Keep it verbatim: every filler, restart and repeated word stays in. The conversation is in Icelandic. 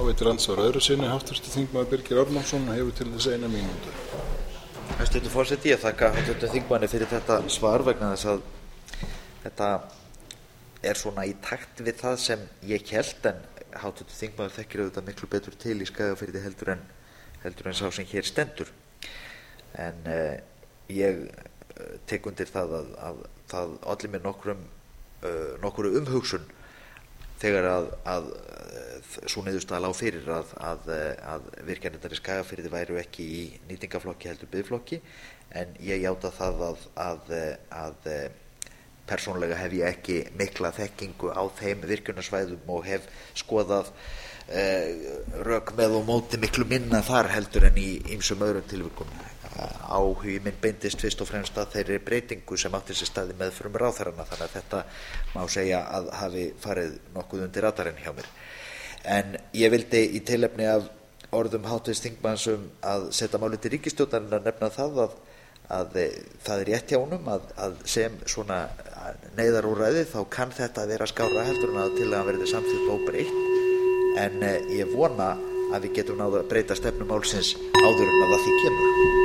veitir andsvar öðru sinni. Háttvirtur þingmaður Birgir Ármannsson hefur til þess eina mínútu. Hæstvirtur forseti, ég þakka háttvirtum þingmanni fyrir þetta svar vegna þess að þetta er svona í takt við það sem ég hélt, en háttvirtur þingmaður þekkir auðvitað miklu betur til í Skagafirði heldur en heldur en sá sem hér stendur. En uh, ég uh, tek undir það að, að það olli mér nokkrum uh, nokkru umhugsun þegar að, að svo niðurstaða lá fyrir að, að, að virkjanirnar í Skagafirði væru ekki í nýtingaflokki heldur biðflokki, en ég játa það að, að, að persónulega hef ég ekki mikla þekkingu á þeim virkjunarsvæðum og hef skoðað eh, rök með og móti miklu minna þar heldur en í ýmsum öðrum tilvikum. Áhugi minn beindist fyrst og fremst að þeirri breytingu sem átti sér stað í meðförum ráðherranna, þannig að þetta má segja að hafi farið nokkuð undir radarinn hjá mér. En ég vildi í tilefni af orðum háttvirts þingmanns um að setja málið til ríkisstjórnarinnar nefna það að, að það er rétt hjá honum að, að sem svona neyðarúrræði þá kann þetta að vera skárra heldur en að tillagan verði samþykkt óbreytt, en ég vona að við getum náð að breyta stefnu málsins áður en að það því kemur.